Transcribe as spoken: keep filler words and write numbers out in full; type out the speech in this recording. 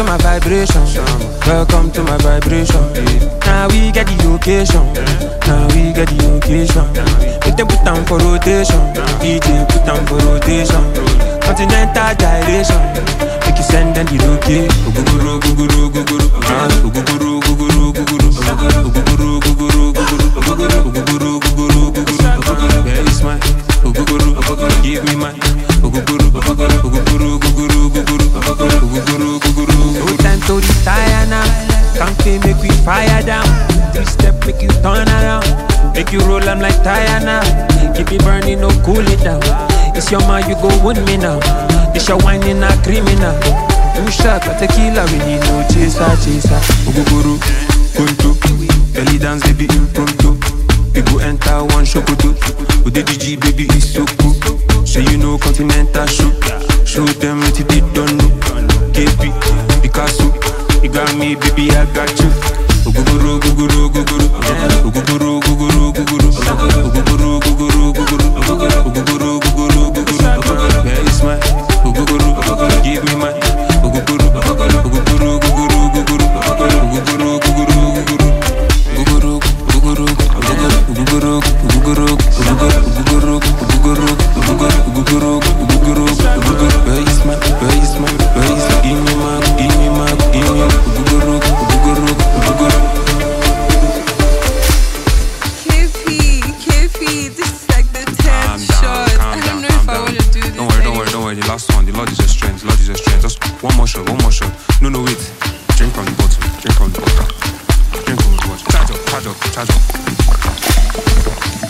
my vibration. Welcome to my vibration. Now we get the occasion. Now we get the occasion. Make them put down for rotation. D J put down for rotation. Continental gyration. Make you send them the location. Guguru, guguru, guguru, guguru, guguru, guguru, guguru, guguru, guguru, guguru, guguru, guguru. Where is my guguru? Give me my guguru, guguru, guguru, guguru, guguru, guguru. No time to retire now. Can't make we fire down. Three step make you turn around. Make you roll them like tire now. Keep it burning, no cool it down. It's your man, you go with me now. It's your wine in a criminal. Two shot of tequila, we need no chaser, chaser. Oguguru, kuntu, belly dance, baby, impromptu. We go enter one shokoto. With the D G, baby, it's so cool. So you know continental show. Show them what you did, don't know. K P, Picasso, you got me, baby, I got you. Oguguru, guguru, guguru, oguguru, guguru, guguru, oguguru, guguru, guguru, oguguru, guguru, guguru. Where is my oguguru? Give me my oguguru, oguguru, guguru, guguru, oguguru, guguru, guguru, guguru, guguru, guguru, guguru, guguru, guguru, guguru, guguru. Where is my? Where is my? Where is my? Give me my, give me my, give me guguru, guguru, guguru. K P, K P, this is like the tenth shot. I don't know if I want to do this. Don't worry, don't worry, don't worry. The last one, the Lord is your strength, the Lord is your strength. Just one more shot, one more shot. No, no, wait. Drink from the bottle, drink from the bottle. Drink from the bottle. Charge up, charge up, charge up.